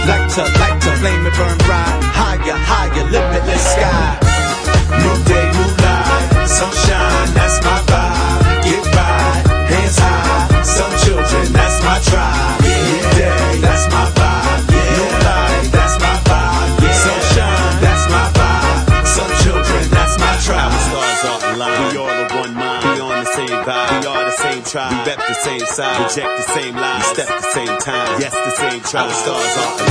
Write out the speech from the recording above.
lighter, flame it burn bright. Higher, higher, limitless sky. New day, new life, sunshine, that's my vibe. Get right, hands high, some children, that's my tribe. New day, that's my vibe. New life, that's my vibe. Sunshine, that's my vibe. Some children, that's my tribe. Our stars are aligned. We all are one mind. We on the same vibe. We are the same tribe. We rep the same side. Reject the same lies. We step the same time. Yes, the same tribe. Our stars are aligned.